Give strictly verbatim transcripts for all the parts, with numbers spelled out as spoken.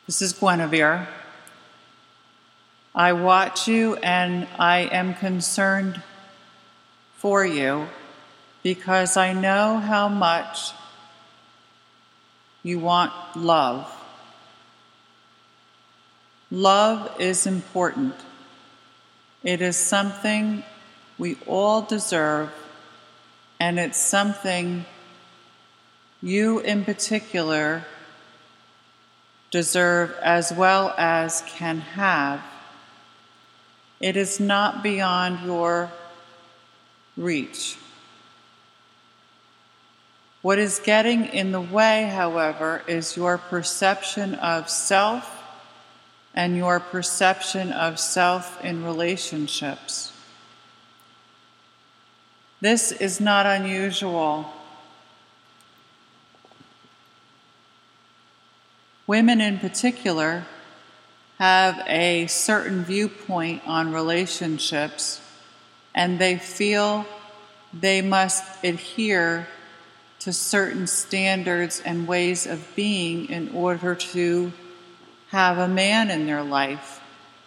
This is Guinevere. I watch you and I am concerned for you because I know how much you want love. Love is important. It is something we all deserve, and it's something you in particular deserve as well as can have. It is not beyond your reach. What is getting in the way, however, is your perception of self and your perception of self in relationships. This is not unusual. Women in particular have a certain viewpoint on relationships, and they feel they must adhere to certain standards and ways of being in order to have a man in their life.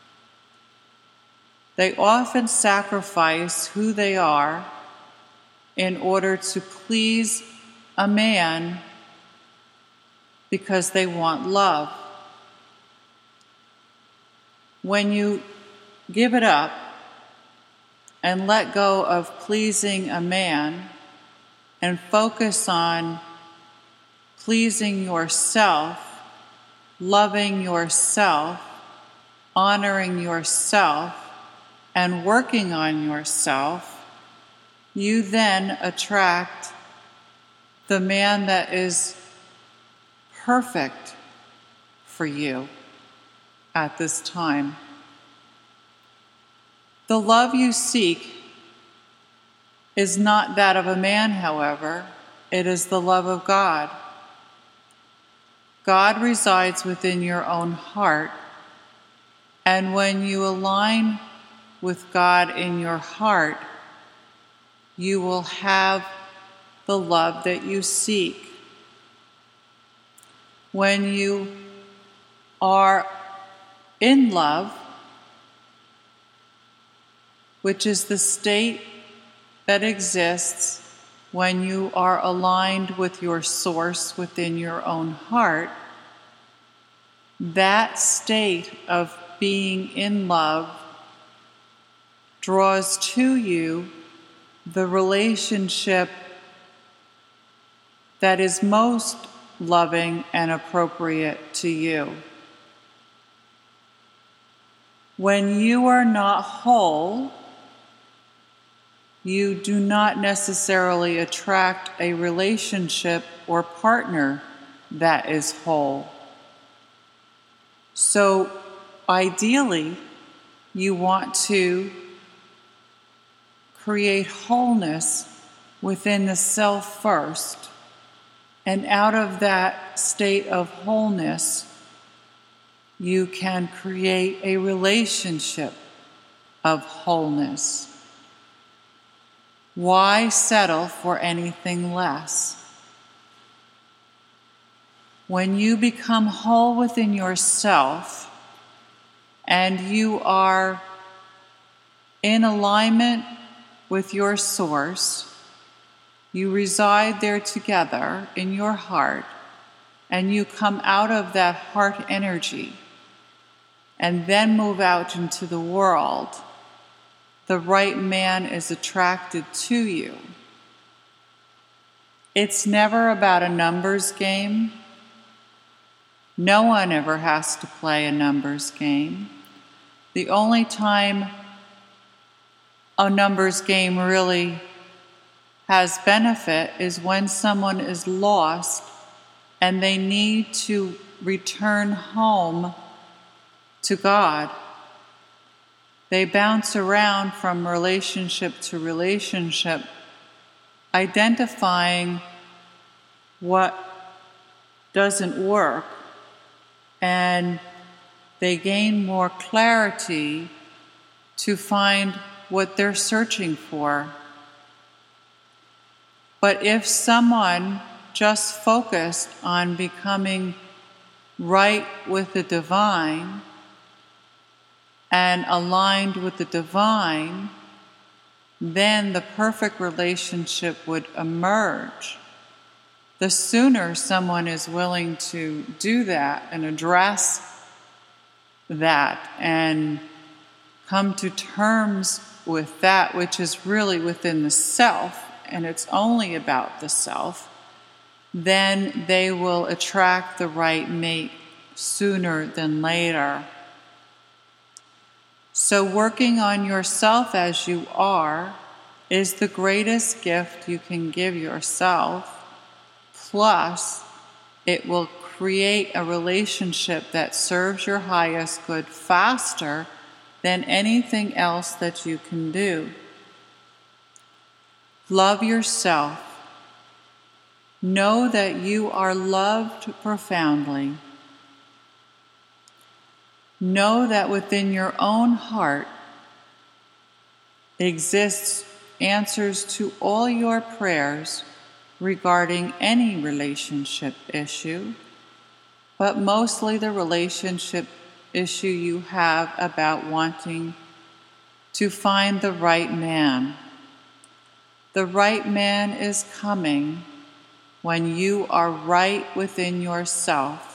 They often sacrifice who they are in order to please a man because they want love. When you give it up and let go of pleasing a man and focus on pleasing yourself, loving yourself, honoring yourself, and working on yourself, you then attract the man that is perfect for you at this time. The love you seek is not that of a man, however. It is the love of God. God resides within your own heart, and when you align with God in your heart, you will have the love that you seek. When you are in love, which is the state that exists when you are aligned with your source within your own heart, that state of being in love draws to you the relationship that is most loving and appropriate to you. When you are not whole, you do not necessarily attract a relationship or partner that is whole. So, ideally, you want to create wholeness within the self first. And out of that state of wholeness, you can create a relationship of wholeness. Why settle for anything less? When you become whole within yourself and you are in alignment with your source, you reside there together in your heart, and you come out of that heart energy and then move out into the world. The right man is attracted to you. It's never about a numbers game. No one ever has to play a numbers game. The only time a numbers game really has benefit is when someone is lost and they need to return home to God. They bounce around from relationship to relationship, identifying what doesn't work, and they gain more clarity to find what they're searching for. But if someone just focused on becoming right with the divine and aligned with the divine, then the perfect relationship would emerge. The sooner someone is willing to do that and address that and come to terms with that which is really within the self, and it's only about the self, then they will attract the right mate sooner than later. So working on yourself as you are is the greatest gift you can give yourself. Plus, it will create a relationship that serves your highest good faster than anything else that you can do. Love yourself. Know that you are loved profoundly. Know that within your own heart exists answers to all your prayers regarding any relationship issue, but mostly the relationship issue you have about wanting to find the right man. The right man is coming when you are right within yourself.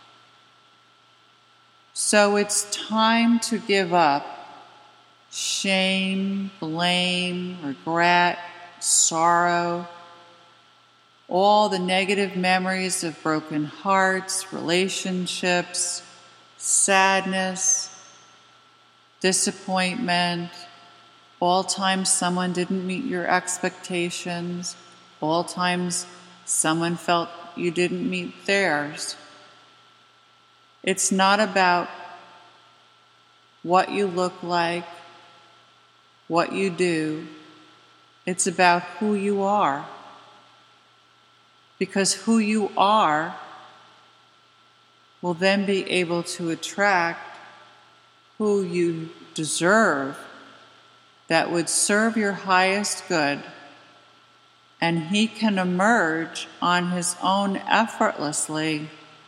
So it's time to give up shame, blame, regret, sorrow, all the negative memories of broken hearts, relationships, sadness, disappointment, all times someone didn't meet your expectations, all times someone felt you didn't meet theirs. It's not about what you look like, what you do. It's about who you are. Because who you are will then be able to attract who you deserve that would serve your highest good, and he can emerge on his own effortlessly.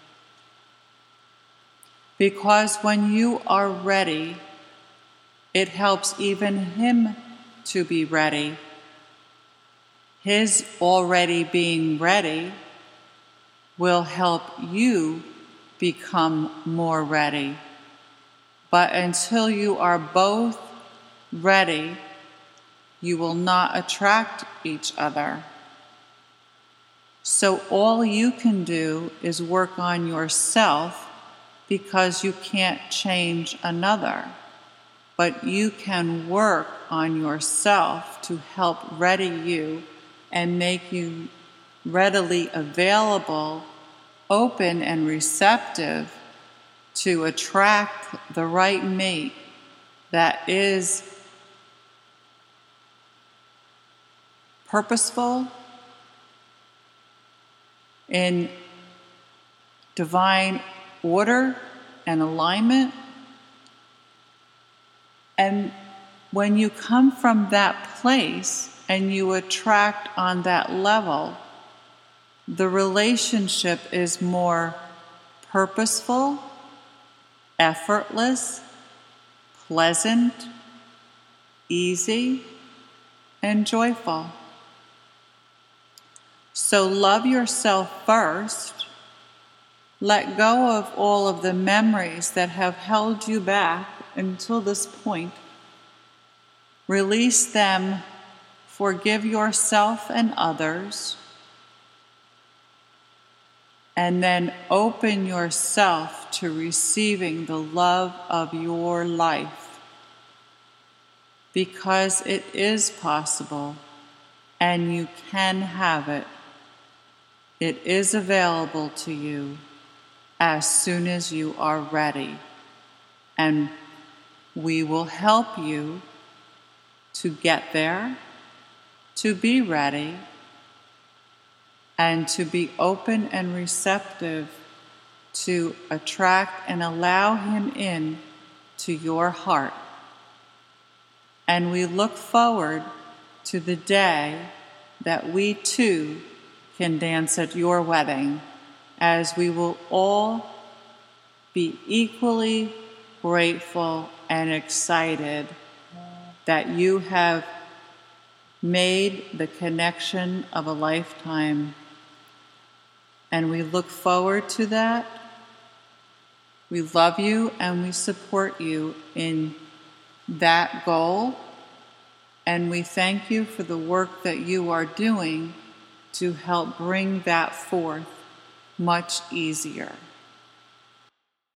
Because when you are ready, it helps even him to be ready. His already being ready will help you become more ready. But until you are both ready, you will not attract each other. So all you can do is work on yourself, because you can't change another. But you can work on yourself to help ready you and make you readily available, open and receptive to attract the right mate that is purposeful, in divine order and alignment. And when you come from that place and you attract on that level, the relationship is more purposeful, effortless, pleasant, easy, and joyful. So love yourself first. Let go of all of the memories that have held you back until this point. Release them, forgive yourself and others, and then open yourself to receiving the love of your life. Because it is possible, and you can have it. It is available to you as soon as you are ready. And we will help you to get there, to be ready, and to be open and receptive to attract and allow him in to your heart. And we look forward to the day that we too can dance at your wedding, as we will all be equally grateful and excited that you have made the connection of a lifetime. And we look forward to that. We love you and we support you in that goal. And we thank you for the work that you are doing to help bring that forth much easier.